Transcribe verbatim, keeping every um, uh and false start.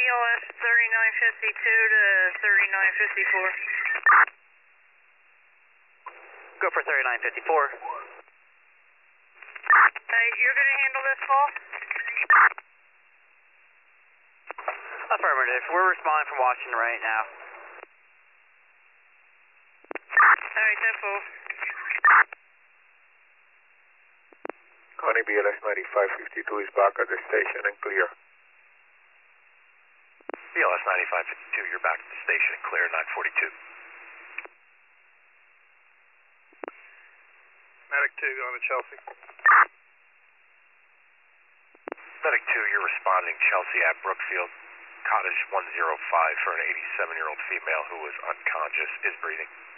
L S thirty-nine fifty-two to thirty-nine fifty-four. Go for thirty-nine fifty-four. Hey, you're going to handle this call? Affirmative. We're responding from Washington right now. Alright, tempo. Connie, B L S ninety-five fifty-two is back at the station and clear. B L S ninety-five fifty-two, you're back at the station and clear, nine forty-two. Medic two going to Chelsea. Medic two, you're responding Chelsea at Brookfield. Cottage one oh five for an eighty-seven-year-old female who was unconscious, is breathing.